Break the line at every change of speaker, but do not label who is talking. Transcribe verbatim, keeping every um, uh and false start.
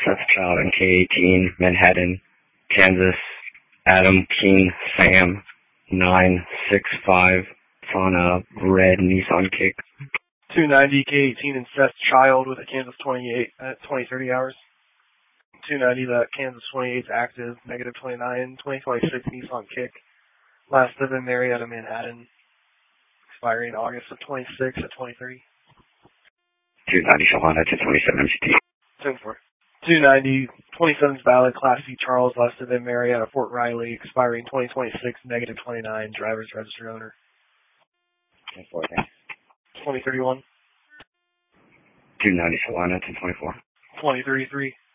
Seth Child and K eighteen, Manhattan, Kansas, Adam King Sam, nine six five. It's on a red Nissan Kick.
two ninety K eighteen and Seth Child with a Kansas twenty-eight at twenty thirty hours. two ninety, the Kansas twenty-eight is active, negative twenty-nine, twenty twenty-six Nissan Kick. Last live in Marietta, Manhattan, expiring August of twenty-six at twenty thirty.
two ninety Shawanda, ten twenty-seven M C T.
ten four. two ninety, twenty-seventh valid, Class C Charles, last live in Marietta, Fort Riley, expiring twenty twenty-six, negative twenty-nine, driver's registered owner.
ten four, thanks.
twenty thirty-one.
two ninety Shawanda, ten twenty-four.
twenty thirty-three.